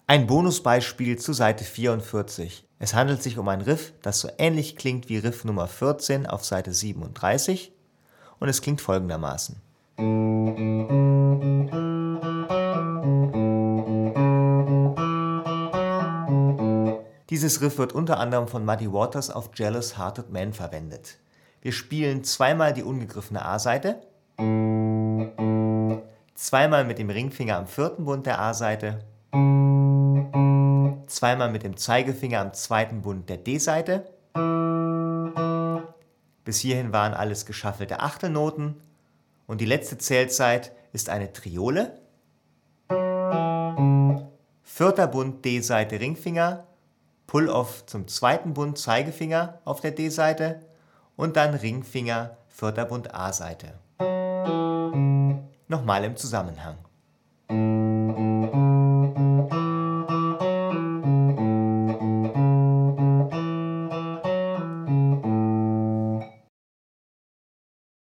Ein Bonusbeispiel zu Seite 44. Es handelt sich um ein Riff, das so ähnlich klingt wie Riff Nummer 14 auf Seite 37 und es klingt folgendermaßen. Dieses Riff wird unter anderem von Muddy Waters auf Jealous Hearted Man verwendet. Wir spielen zweimal die ungegriffene A-Saite, zweimal mit dem Ringfinger am 4. Bund der A-Saite, zweimal mit dem Zeigefinger am 2. Bund der D-Saite. Bis hierhin waren alles geschaffelte Achtelnoten und die letzte Zählzeit ist eine Triole. 4. Bund D-Saite Ringfinger, Pull-Off zum 2. Bund Zeigefinger auf der D-Saite und dann Ringfinger 4. Bund A-Saite. Nochmal im Zusammenhang.